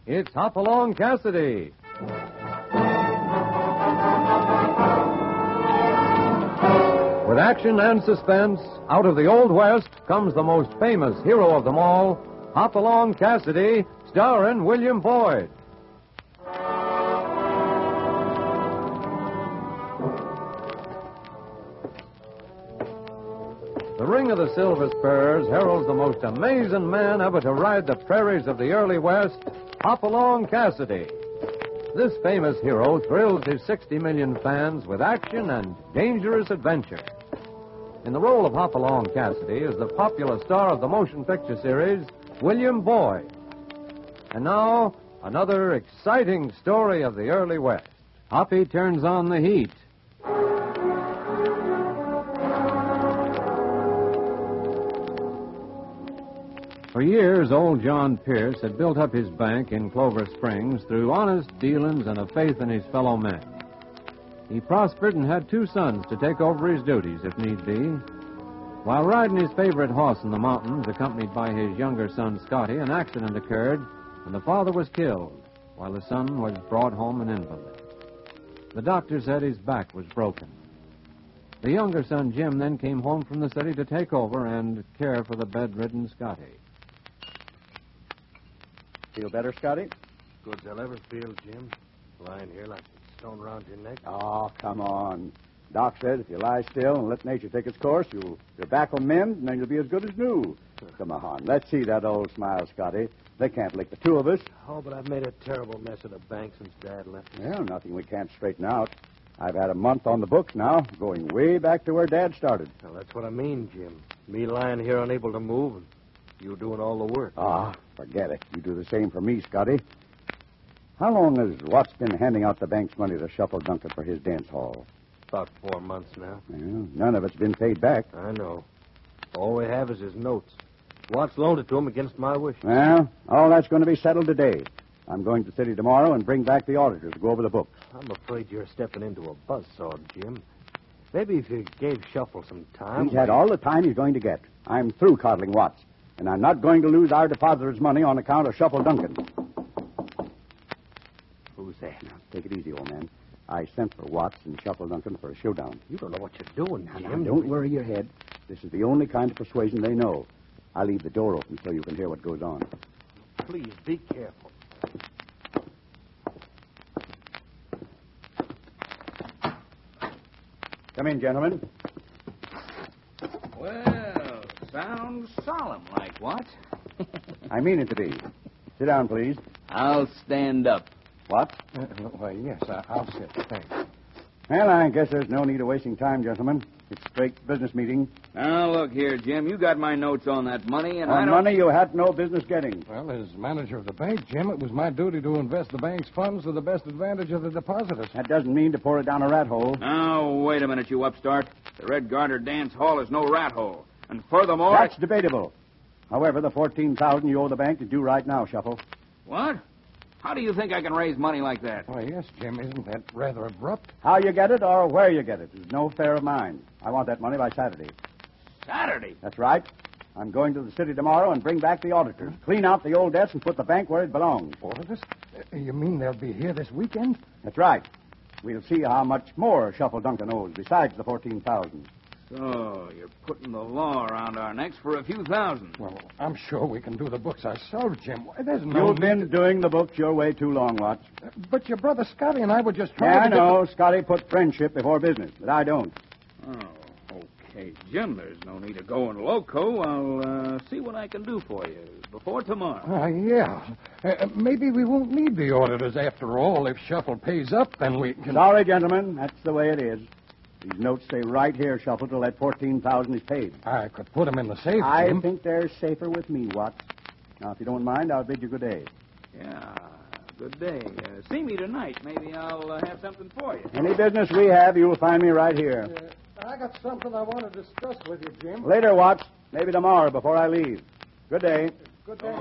It's Hopalong Cassidy. With action and suspense, out of the Old West comes the most famous hero of them all, Hopalong Cassidy, starring William Boyd. The Ring of the Silver Spurs heralds the most amazing man ever to ride the prairies of the early West, Hopalong Cassidy. This famous hero thrills his 60 million fans with action and dangerous adventure. In the role of Hopalong Cassidy is the popular star of the motion picture series, William Boyd. And now, another exciting story of the early West. Hoppy turns on the heat. For years, old John Pierce had built up his bank in Clover Springs through honest dealings and a faith in his fellow men. He prospered and had 2 sons to take over his duties, if need be. While riding his favorite horse in the mountains, accompanied by his younger son, Scotty, an accident occurred, and the father was killed, while the son was brought home an invalid. The doctor said his back was broken. The younger son, Jim, then came home from the city to take over and care for the bedridden Scotty. Feel better, Scotty? Good as I'll ever feel, Jim. Lying here like a stone around your neck. Oh, come on. Doc said if you lie still and let nature take its course, your back will mend, and then you'll be as good as new. Come on, let's see that old smile, Scotty. They can't lick the 2 of us. Oh, but I've made a terrible mess of the bank since Dad left us. Well, nothing we can't straighten out. I've had a month on the books now, going way back to where Dad started. Well, that's what I mean, Jim. Me lying here unable to move, and you doing all the work. Ah, forget it. You do the same for me, Scotty. How long has Watts been handing out the bank's money to Shuffle Duncan for his dance hall? About 4 months now. Well, none of it's been paid back. I know. All we have is his notes. Watts loaned it to him against my wish. Well, all that's going to be settled today. I'm going to the city tomorrow and bring back the auditors to go over the books. I'm afraid you're stepping into a buzzsaw, Jim. Maybe if you gave Shuffle some time... He's had all the time he's going to get. I'm through coddling Watts. And I'm not going to lose our depositors' money on account of Shuffle Duncan. Who's that? Now, take it easy, old man. I sent for Watts and Shuffle Duncan for a showdown. You don't know what you're doing, Now, Jim. don't worry your head. This is the only kind of persuasion they know. I'll leave the door open so you can hear what goes on. Please, be careful. Come in, gentlemen. Well, sounds solemn like, what? I mean it to be. Sit down, please. I'll stand up. What? Why, yes, I'll sit. Thanks. Well, I guess there's no need of wasting time, gentlemen. It's straight business meeting. Now, look here, Jim. You got my notes on that money, and I On don't... money you had no business getting. Well, as manager of the bank, Jim, it was my duty to invest the bank's funds to the best advantage of the depositors. That doesn't mean to pour it down a rat hole. Now, wait a minute, you upstart. The Red Garter Dance Hall is no rat hole. And furthermore... That's debatable. However, the $14,000 you owe the bank is due right now, Shuffle. What? How do you think I can raise money like that? Why, yes, Jim, isn't that rather abrupt? How you get it or where you get it is no affair of mine. I want that money by Saturday. Saturday? That's right. I'm going to the city tomorrow and bring back the auditors. Clean out the old debts and put the bank where it belongs. Auditors? You mean they'll be here this weekend? That's right. We'll see how much more Shuffle Duncan owes besides the $14,000. So, you're putting the law around our necks for a few thousand. Well, I'm sure we can do the books ourselves, Jim. Why, there's no... You've been doing the books your way too long, Watts. But your brother Scotty and I were just trying Yeah, I to... know. Scotty put friendship before business, but I don't. Oh, okay, Jim. There's no need of going loco. I'll see what I can do for you before tomorrow. Yeah. Maybe we won't need the auditors after all. If Shuffle pays up, then we can... Sorry, gentlemen. That's the way it is. These notes stay right here, Shuffle, till that $14,000 is paid. I could put them in the safe, I Jim. think they're safer with me, Watts. Now, if you don't mind, I'll bid you good day. Yeah, good day. See me tonight. Maybe I'll have something for you. Any business we have, you'll find me right here. I got something I want to discuss with you, Jim. Later, Watts. Maybe tomorrow before I leave. Good day. Good day.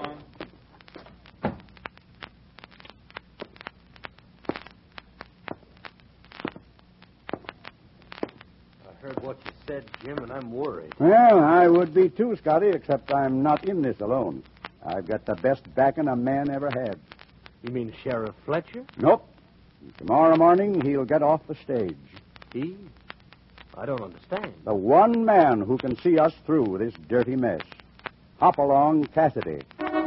I heard what you said, Jim, and I'm worried. Well, I would be too, Scotty, except I'm not in this alone. I've got the best backing a man ever had. You mean Sheriff Fletcher? Nope. Tomorrow morning, he'll get off the stage. He? I don't understand. The one man who can see us through this dirty mess. Hopalong Cassidy.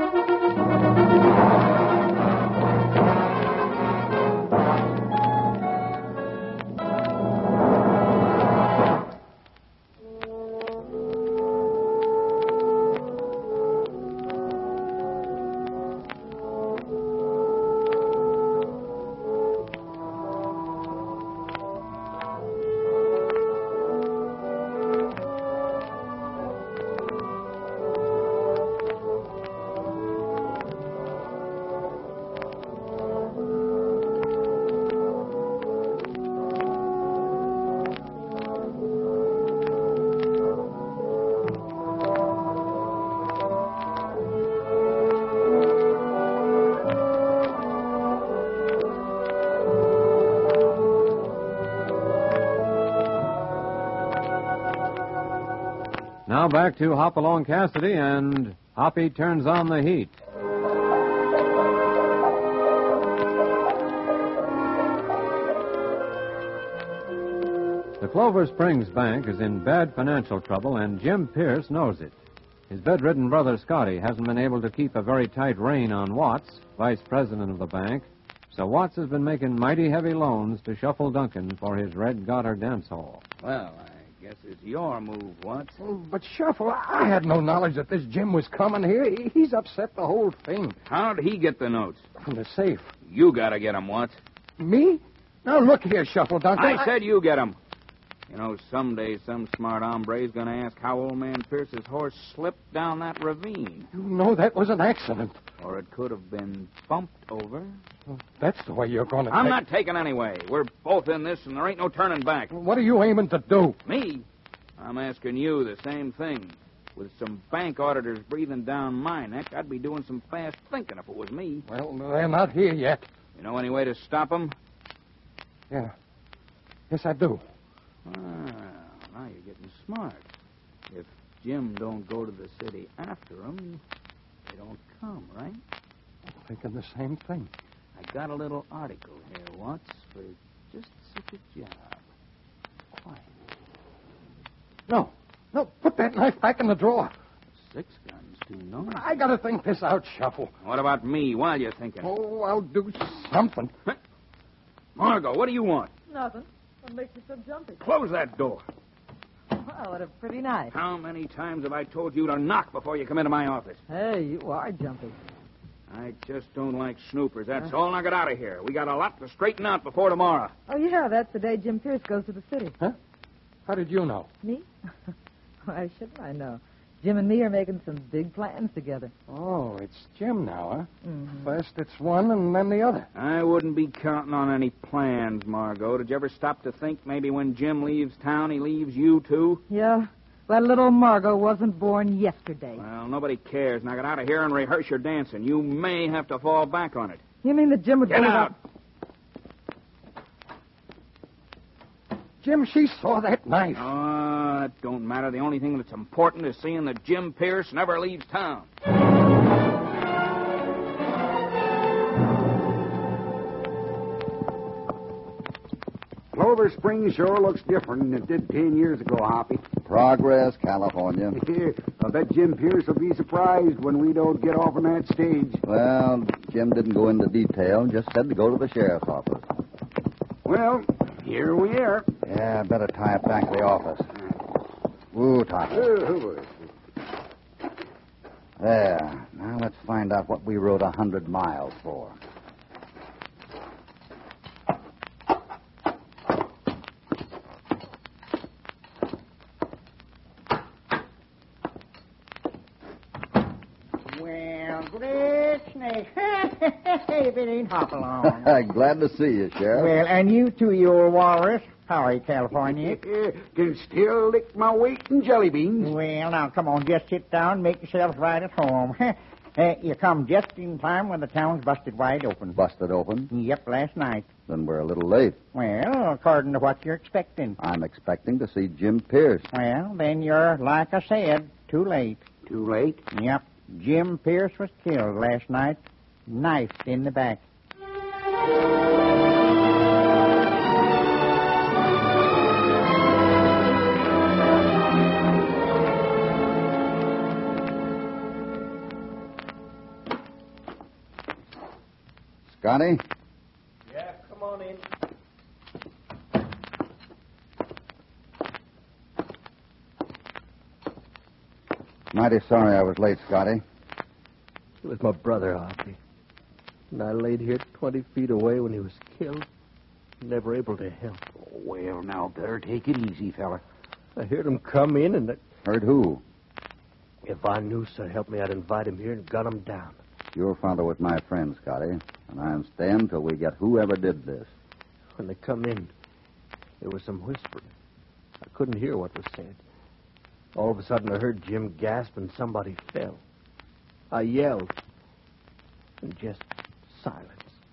Now back to Hopalong Cassidy, and Hoppy turns on the heat. The Clover Springs Bank is in bad financial trouble, and Jim Pierce knows it. His bedridden brother Scotty hasn't been able to keep a very tight rein on Watts, vice president of the bank, so Watts has been making mighty heavy loans to Shuffle Duncan for his Red Goddard dance hall. Well, I guess it's your move, Watts. But, Shuffle, I had no knowledge that this Jim was coming here. He's upset the whole thing. How'd he get the notes? From the safe. You gotta get 'em, Watts. Me? Now, look here, Shuffle Duncan. I said you get 'em. You know, someday some smart hombre's going to ask how old man Pierce's horse slipped down that ravine. You know that was an accident. Or it could have been bumped over. Well, that's the way you're going to I'm not taking any way. We're both in this, and there ain't no turning back. What are you aiming to do? Me? I'm asking you the same thing. With some bank auditors breathing down my neck, I'd be doing some fast thinking if it was me. Well, they're not here yet. You know any way to stop them? Yeah. Yes, I do. Well, now you're getting smart. If Jim don't go to the city after them, they don't come, right? I'm thinking the same thing. I got a little article here, Watts, for just such a job. Quiet. No, put that knife back in the drawer. 6 guns, 2 no. I got to think this out, Shuffle. What about me while you're thinking? Oh, I'll do something. Margot, what do you want? Nothing. What makes you so jumpy? Close that door. Wow, what a pretty knife. How many times have I told you to knock before you come into my office? Hey, you are jumpy. I just don't like snoopers. That's all. Now get out of here. We got a lot to straighten out before tomorrow. Oh, yeah, that's the day Jim Pierce goes to the city. Huh? How did you know? Me? Why shouldn't I know? Jim and me are making some big plans together. Oh, it's Jim now, huh? Mm-hmm. First it's one and then the other. I wouldn't be counting on any plans, Margot. Did you ever stop to think maybe when Jim leaves town, he leaves you, too? Yeah. Well, little Margot wasn't born yesterday. Well, nobody cares. Now get out of here and rehearse your dancing. You may have to fall back on it. You mean that Jim would Get go out! Jim, she saw that knife. Oh, it don't matter. The only thing that's important is seeing that Jim Pierce never leaves town. Clover Springs sure looks different than it did 10 years ago, Hoppy. Progress, California. I bet Jim Pierce will be surprised when we don't get off on that stage. Well, Jim didn't go into detail, just said to go to the sheriff's office. Well, here we are. Yeah, I better tie it back to the office. Ooh, Tonto. There. Now let's find out what we rode 100 miles for. Well, great snake. If it ain't Hopalong. Glad to see you, Sheriff. Well, and you too, you old walrus. How are you, California? Can still lick my weight in jelly beans. Well, now, come on, just sit down and make yourself right at home. You come just in time when the town's busted wide open. Busted open? Yep, last night. Then we're a little late. Well, according to what you're expecting. I'm expecting to see Jim Pierce. Well, then you're, like I said, too late. Too late? Yep. Jim Pierce was killed last night, knifed in the back. Scotty? Yeah, come on in. Mighty sorry I was late, Scotty. It was my brother, Hoppy. And I laid here 20 feet away when he was killed. Never able to help. Oh, well, now, better take it easy, fella. I heard him come in, and Heard who? if I knew so help me, I'd invite him here and gun him down. Your father was my friend, Scotty, and I'm staying till we get whoever did this. When they come in, there was some whispering. I couldn't hear what was said. All of a sudden, I heard Jim gasp and somebody fell. I yelled, and just silence.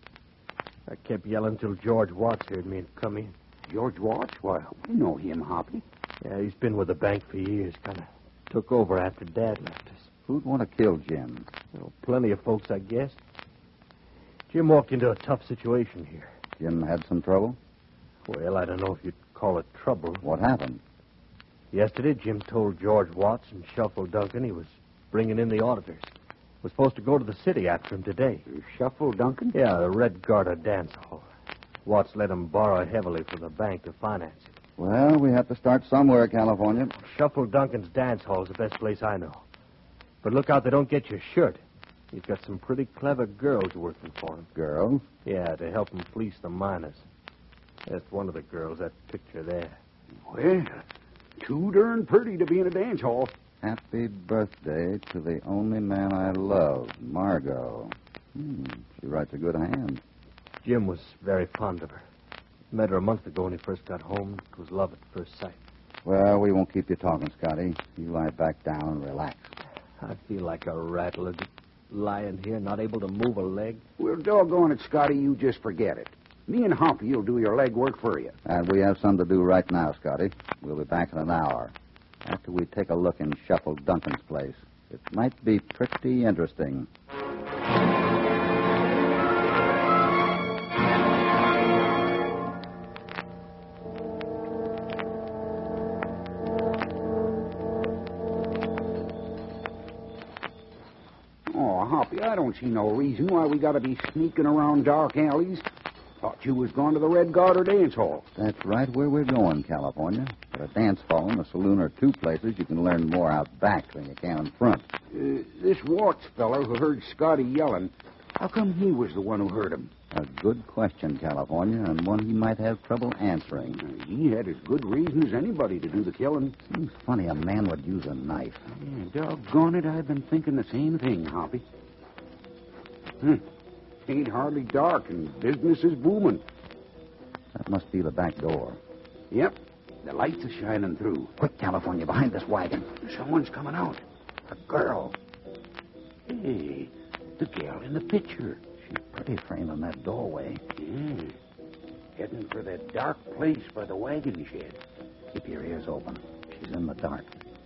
I kept yelling till George Watts heard me and come in. George Watts? Why, we know him, Hoppy. Yeah, he's been with the bank for years. Kind of took over after Dad left us. Who'd want to kill Jim? Plenty of folks, I guess. Jim walked into a tough situation here. Jim had some trouble? Well, I don't know if you'd call it trouble. What happened? Yesterday, Jim told George Watts and Shuffle Duncan he was bringing in the auditors. Was supposed to go to the city after him today. Shuffle Duncan? Yeah, the Red Garter dance hall. Watts let him borrow heavily from the bank to finance it. Well, we have to start somewhere, California. Shuffle Duncan's dance hall is the best place I know. But look out they don't get your shirt. He's got some pretty clever girls working for him. Girls? Yeah, to help him fleece the miners. That's one of the girls, that picture there. Well, too darn pretty to be in a dance hall. Happy birthday to the only man I love, Margot. She writes a good hand. Jim was very fond of her. Met her a month ago when he first got home. It was love at first sight. Well, we won't keep you talking, Scotty. You lie back down and relax. I feel like a rattler lying here, not able to move a leg. Well, doggone it, Scotty, you just forget it. Me and Hoppy will do your leg work for you. And we have some to do right now, Scotty. We'll be back in an hour. After we take a look in Shuffle Duncan's place. It might be pretty interesting. Oh, Hoppy, I don't see no reason why we got to be sneaking around dark alleys. Thought you was going to the Red Garter dance hall. That's right where we're going, California. But a dance hall and a saloon are two places you can learn more out back than you can in front. This Watts feller who heard Scotty yelling, how come he was the one who heard him? A good question, California, and one he might have trouble answering. He had as good reason as anybody to do the killing. Seems funny a man would use a knife. Yeah, doggone it, I've been thinking the same thing, Hoppy. Ain't hardly dark, and business is booming. That must be the back door. Yep, the lights are shining through. Quick, California, behind this wagon. Someone's coming out. A girl. Hey, the gal in the picture. She's pretty framing that doorway. Yeah, heading for that dark place by the wagon shed. Keep your ears open. She's in the dark.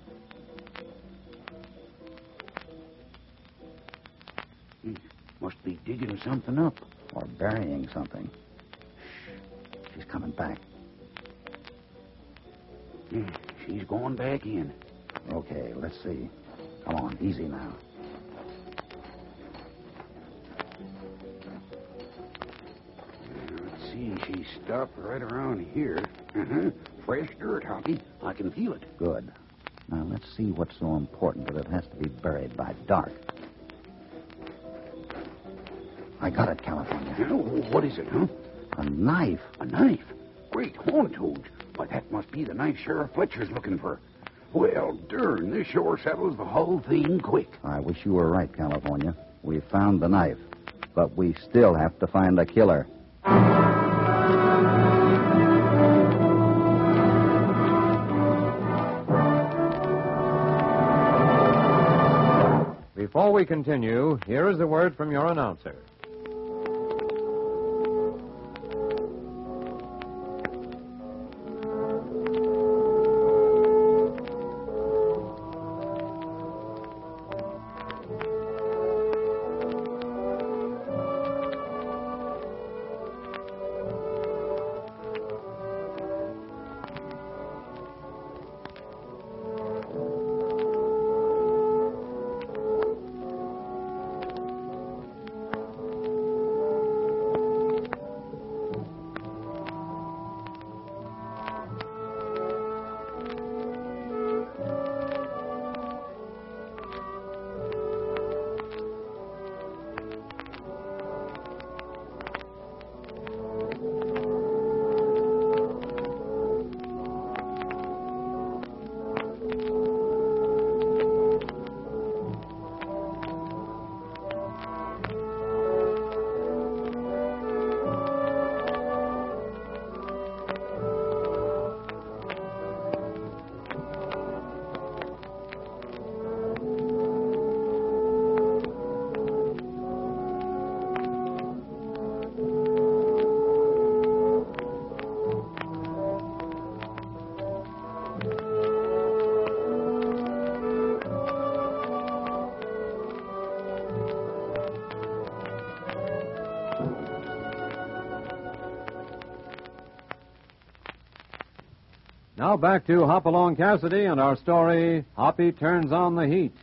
Must be digging something up. Or burying something. Shh. She's coming back. Yeah, she's going back in. Okay, let's see. Come on, easy now. Let's see, she stopped right around here. Fresh dirt, Hoppy. I can feel it. Good. Now, let's see what's so important that it has to be buried by dark. I got it, California. What is it, huh? A knife. A knife? Great horn toads. Why, that must be the knife Sheriff Fletcher's looking for. Well, darn, this sure settles the whole thing quick. I wish you were right, California. We found the knife, but we still have to find the killer. Before we continue, here is a word from your announcer. Now back to Hopalong Cassidy and our story, Hoppy Turns on the Heat.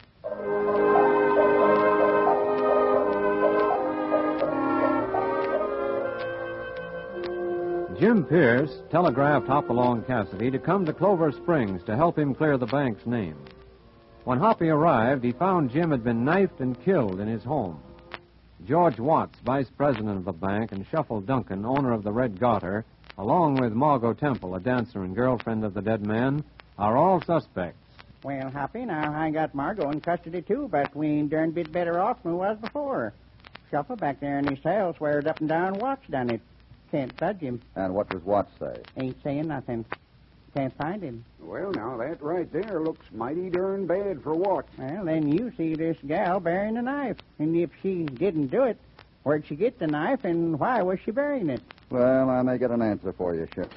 Jim Pierce telegraphed Hopalong Cassidy to come to Clover Springs to help him clear the bank's name. When Hoppy arrived, he found Jim had been knifed and killed in his home. George Watts, vice president of the bank, and Shuffle Duncan, owner of the Red Garter, along with Margot Temple, a dancer and girlfriend of the dead man, are all suspects. Well, Hoppy, now I got Margot in custody, too, but we ain't darn bit better off than we was before. Shuffle back there in his cell swears up and down Watts done it. Can't budge him. And what does Watts say? Ain't saying nothing. Can't find him. Well, now, that right there looks mighty darn bad for Watts. Well, then you see this gal burying the knife. And if she didn't do it, where'd she get the knife and why was she burying it? Well, I may get an answer for you, Sheriff.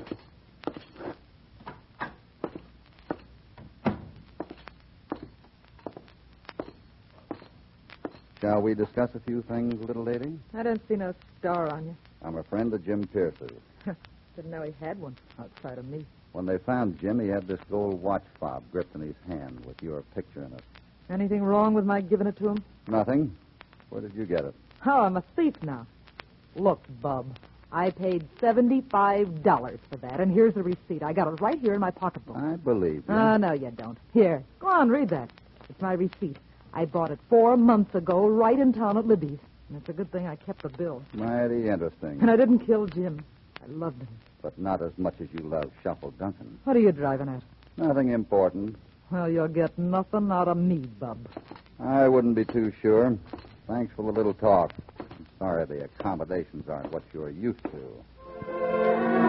Shall we discuss a few things, little lady? I don't see no star on you. I'm a friend of Jim Pierce's. Didn't know he had one outside of me. When they found Jim, he had this gold watch fob gripped in his hand with your picture in it. Anything wrong with my giving it to him? Nothing. Where did you get it? Oh, I'm a thief now. Look, Bub, I paid $75 for that, and here's the receipt. I got it right here in my pocketbook. I believe you. Oh, no, you don't. Here, go on, read that. It's my receipt. I bought it 4 months ago right in town at Libby's. And it's a good thing I kept the bill. Mighty interesting. And I didn't kill Jim. I loved him. But not as much as you love Shuffle Duncan. What are you driving at? Nothing important. Well, you'll get nothing out of me, Bub. I wouldn't be too sure. Thanks for the little talk. I'm sorry the accommodations aren't what you're used to.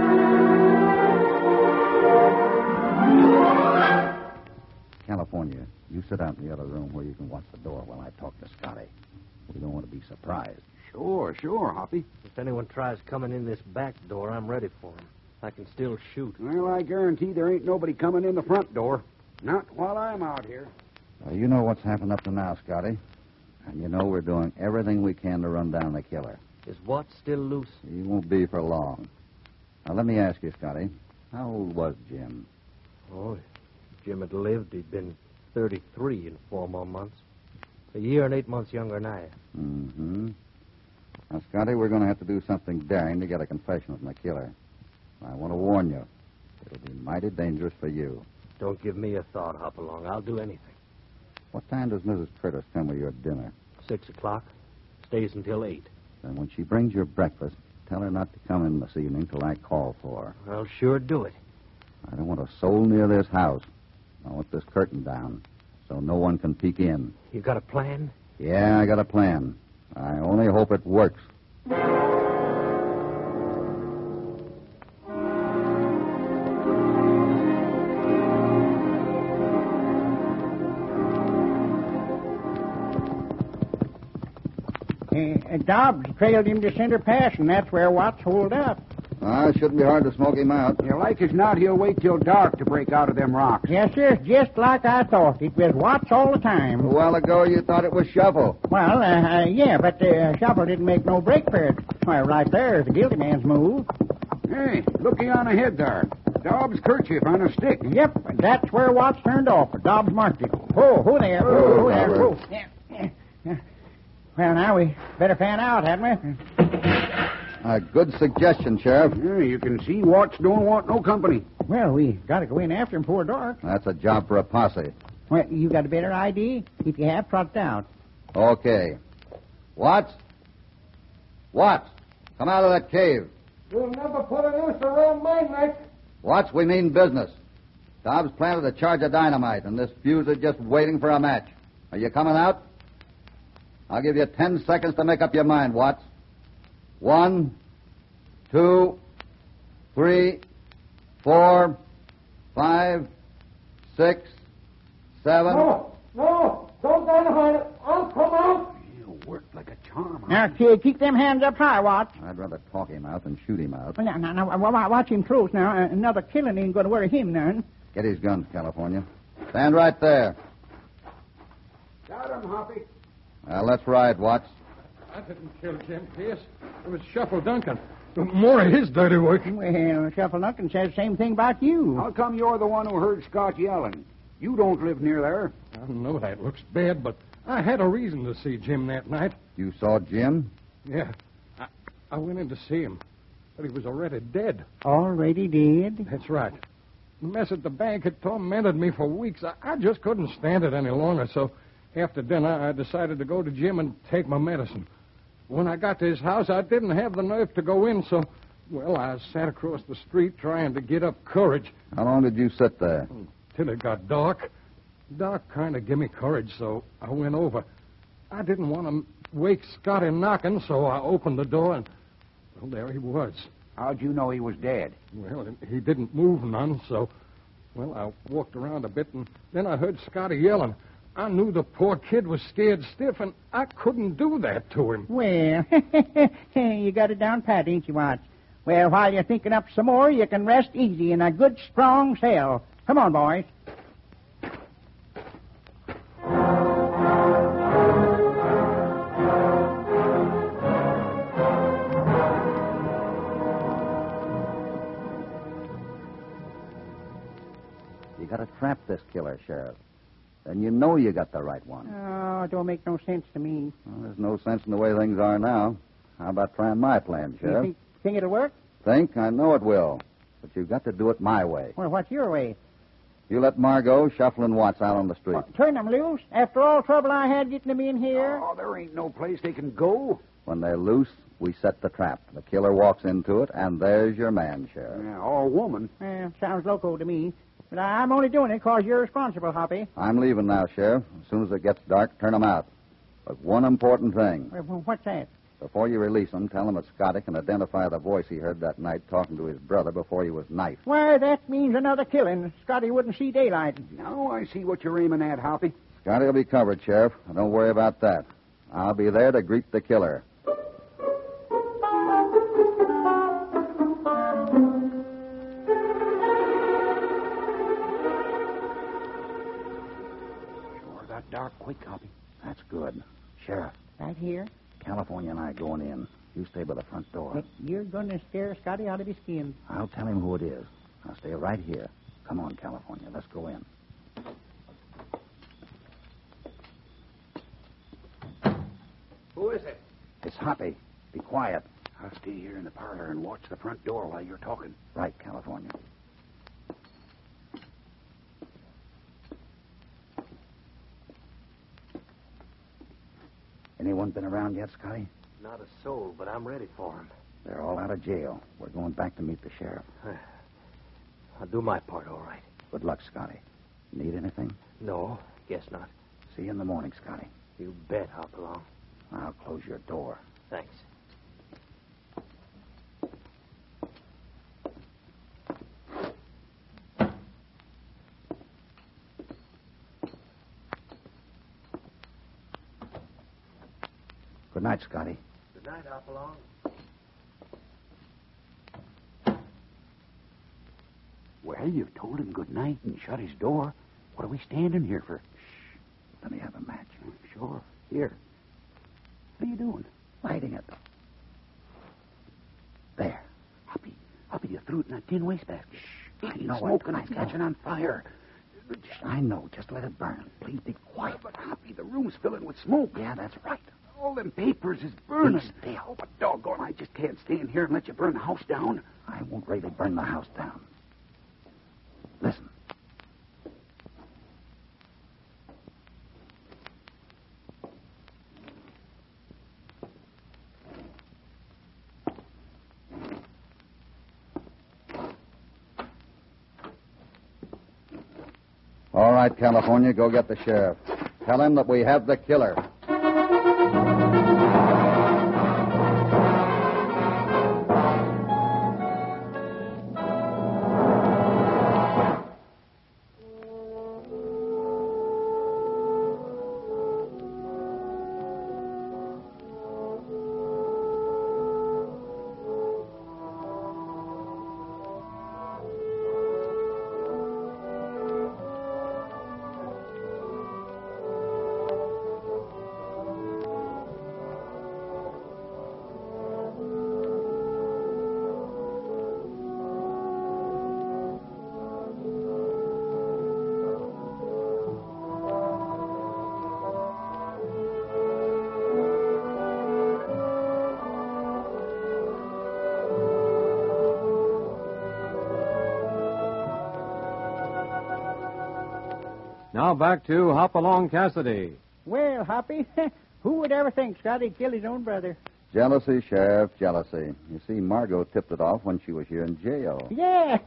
California, you sit out in the other room where you can watch the door while I talk to Scotty. We don't want to be surprised. Sure, Hoppy. If anyone tries coming in this back door, I'm ready for him. I can still shoot. Well, I guarantee there ain't nobody coming in the front door. Not while I'm out here. You know what's happened up to now, Scotty. And you know we're doing everything we can to run down the killer. Is Watts still loose? He won't be for long. Now, let me ask you, Scotty, how old was Jim? Oh, if Jim had lived, he'd been 33 in 4 more months. A year and 8 months younger than I am. Mm-hmm. Now, Scotty, we're going to have to do something daring to get a confession from the killer. I want to warn you. It'll be mighty dangerous for you. Don't give me a thought, Hopalong. I'll do anything. What time does Mrs. Curtis come with your dinner? 6 o'clock. Stays until 8. Then when she brings your breakfast, tell her not to come in this evening till I call for her. I'll sure do it. I don't want a soul near this house. I want this curtain down so no one can peek in. You got a plan? Yeah, I got a plan. I only hope it works. Dobbs trailed him to Center Pass, and that's where Watts holed up. It shouldn't be hard to smoke him out. Yeah, like as not, he'll wait till dark to break out of them rocks. Yes, sir, just like I thought. It was Watts all the time. A while ago, you thought it was Shuffle. Well, yeah, but Shuffle didn't make no break for it. Well, right there is the guilty man's move. Hey, looky on ahead there. Dobbs' kerchief on a stick. Yep, that's where Watts turned off. Dobbs marked it. Whoa there. Whoa there. Whoa. Yeah. Well, now we better fan out, hadn't we? A good suggestion, Sheriff. Yeah, you can see Watts don't want no company. Well, we got to go in after him before dark. That's a job for a posse. Well, you got a better idea? If you have, trot it out. Okay. Watts? Watts, come out of that cave. You'll never put a noose around my neck. Watts, we mean business. Dobbs planted a charge of dynamite, and this fuse is just waiting for a match. Are you coming out? I'll give you 10 seconds to make up your mind, Watts. 1, 2, 3, 4, 5, 6, 7. No, don't dynamite it. I'll come out. You worked like a charm. Now, kid, keep them hands up high, Watts. I'd rather talk him out than shoot him out. Well, now, watch him close now. Another killing ain't going to worry him none. Get his guns, California. Stand right there. Got him, Hoppy. Well, let's ride, Watts. I didn't kill Jim Pierce. It was Shuffle Duncan. More of his dirty work. Well, Shuffle Duncan says the same thing about you. How come you're the one who heard Scott yelling? You don't live near there. I know that looks bad, but I had a reason to see Jim that night. You saw Jim? Yeah. I went in to see him, but he was already dead. Already dead? That's right. The mess at the bank had tormented me for weeks. I just couldn't stand it any longer, so after dinner I decided to go to Jim and take my medicine. When I got to his house, I didn't have the nerve to go in, so, well, I sat across the street trying to get up courage. How long did you sit there? Till it got dark. Dark kind of gave me courage, so I went over. I didn't want to wake Scotty knocking, so I opened the door, and, well, there he was. How'd you know he was dead? Well, he didn't move none, so, well, I walked around a bit, and then I heard Scotty yelling. I knew the poor kid was scared stiff, and I couldn't do that to him. Well, you got it down pat, ain't you, Watts? Well, while you're thinking up some more, you can rest easy in a good, strong cell. Come on, boys. You got to trap this killer, Sheriff. Then you know you got the right one. Oh, it don't make no sense to me. Well, there's no sense in the way things are now. How about trying my plan, You Sheriff? think it'll work? Think? I know it will. But you've got to do it my way. Well, what's your way? You let Margot, Shuffle, and Watts out on the street. Turn them loose. After all trouble I had getting them in here. Oh, there ain't no place they can go. When they're loose, we set the trap. The killer walks into it, and there's your man, Sheriff. Yeah, all woman. Well, sounds loco to me. But I'm only doing it 'cause you're responsible, Hoppy. I'm leaving now, Sheriff. As soon as it gets dark, turn 'em out. But one important thing. Well, what's that? Before you release him, tell him that Scotty can identify the voice he heard that night talking to his brother before he was knifed. Why, that means another killing. Scotty wouldn't see daylight. Now I see what you're aiming at, Hoppy. Scotty will be covered, Sheriff. Don't worry about that. I'll be there to greet the killer. Sure got dark quick, Hoppy. That's good. Sheriff, Right here. California and I going in. You stay by the front door. But you're going to scare Scotty out of his skin. I'll tell him who it is. I'll stay right here. Come on, California. Let's go in. Who is it? It's Hoppy. Be quiet. I'll stay here in the parlor and watch the front door while you're talking. Right, California. Anyone been around yet, Scotty? Not a soul, but I'm ready for him. They're all out of jail. We're going back to meet the sheriff. I'll do my part all right. Good luck, Scotty. Need anything? No, guess not. See you in the morning, Scotty. You bet, Hopalong. I'll close your door. Thanks. Good night, Scotty. Good night, Hopalong. Well, you've told him good night and shut his door. What are we standing here for? Shh. Let me have a match. Sure. Here. What are you doing? Lighting it. There. Hoppy, you threw it in that tin wastebasket. Shh. I know it. Smoke and I it's know. catching on fire. I know. Just let it burn. Please be quiet. But, Hoppy, the room's filling with smoke. Yeah, that's right. All them papers is burning. Be still. Oh, but doggone, I just can't stand here and let you burn the house down. I won't really burn the house down. Listen. All right, California, go get the sheriff. Tell him that we have the killer. Now back to Hopalong Cassidy. Well, Hoppy, who would ever think Scotty'd kill his own brother? Jealousy, Sheriff, jealousy. You see, Margot tipped it off when she was here in jail. Yeah.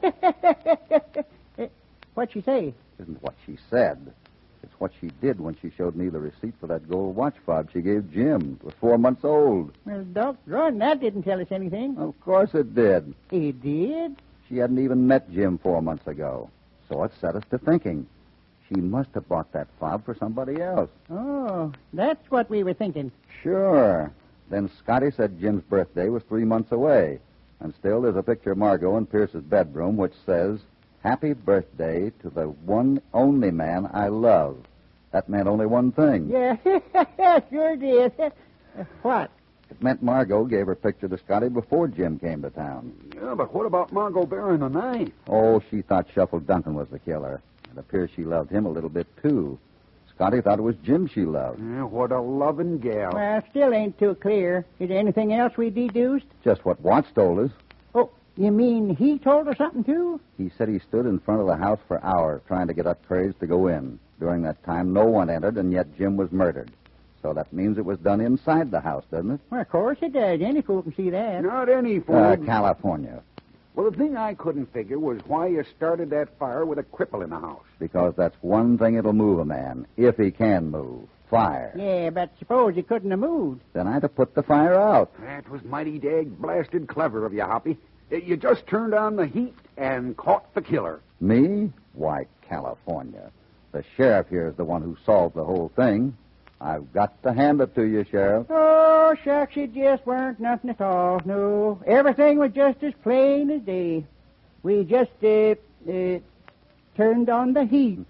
What'd she say? Isn't what she said. It's what she did when she showed me the receipt for that gold watch fob she gave Jim. It was 4 months old. Well, doggone, that didn't tell us anything. Of course it did. It did? She hadn't even met Jim 4 months ago. So it set us to thinking. She must have bought that fob for somebody else. Oh, that's what we were thinking. Sure. Then Scotty said Jim's birthday was 3 months away. And still there's a picture of Margot in Pierce's bedroom which says, "Happy birthday to the one only man I love." That meant only one thing. Yeah, sure did. What? It meant Margot gave her picture to Scotty before Jim came to town. Yeah, but what about Margot bearing the knife? Oh, she thought Shuffle Duncan was the killer. It appears she loved him a little bit, too. Scotty thought it was Jim she loved. Yeah, what a loving gal. Well, still ain't too clear. Is there anything else we deduced? Just what Watts told us. Oh, you mean he told her something, too? He said he stood in front of the house for hours trying to get up courage to go in. During that time, no one entered, and yet Jim was murdered. So that means it was done inside the house, doesn't it? Well, of course it does. Any fool can see that. Not any fool. California. Well, the thing I couldn't figure was why you started that fire with a cripple in the house. Because that's one thing that'll move a man, if he can move. Fire. Yeah, but suppose he couldn't have moved. Then I'd have put the fire out. That was mighty blasted clever of you, Hoppy. You just turned on the heat and caught the killer. Me? Why, California. The sheriff here is the one who solved the whole thing. I've got to hand it to you, Sheriff. Oh, shucks, it just weren't nothing at all. No, everything was just as plain as day. We just, turned on the heat.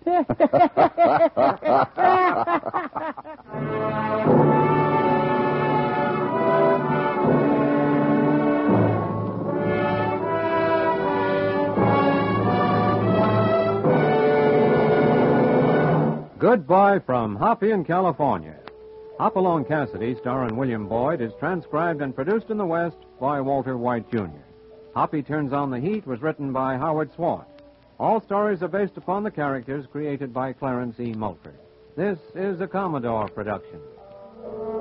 Goodbye from Hoppy in California. Hopalong Cassidy, starring William Boyd, is transcribed and produced in the West by Walter White, Jr. Hoppy Turns on the Heat was written by Howard Swart. All stories are based upon the characters created by Clarence E. Mulford. This is a Commodore production.